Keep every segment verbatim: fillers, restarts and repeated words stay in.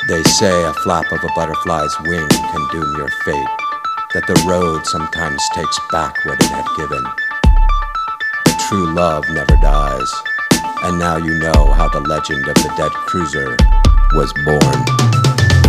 They say a flap of a butterfly's wing can doom your fate, that the road sometimes takes back what it had given. But true love never dies, and now you know how the legend of the dead cruiser was born.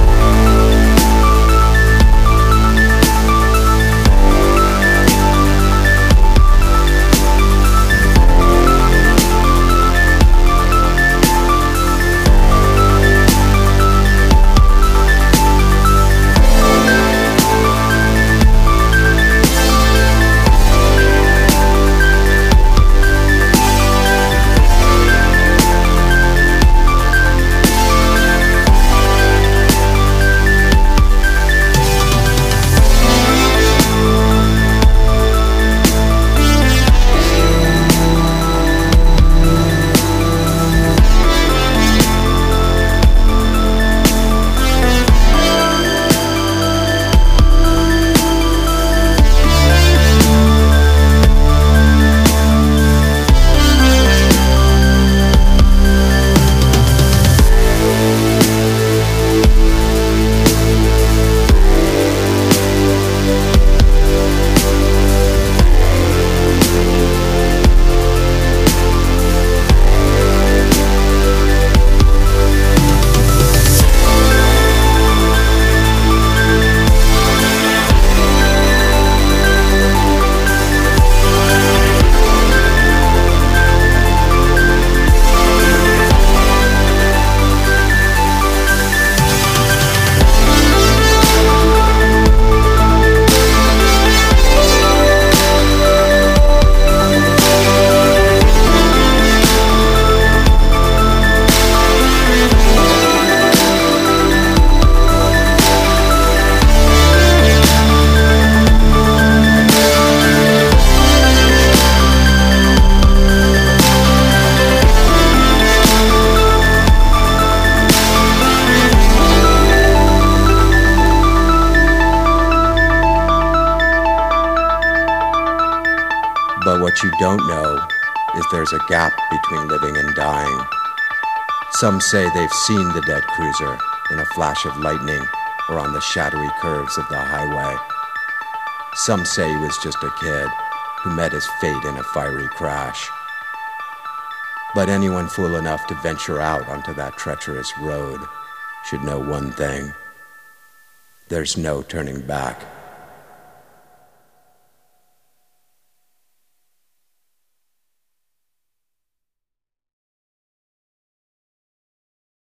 But what you don't know is there's a gap between living and dying. Some say they've seen the dead cruiser in a flash of lightning or on the shadowy curves of the highway. Some say he was just a kid who met his fate in a fiery crash. But anyone fool enough to venture out onto that treacherous road should know one thing: there's no turning back.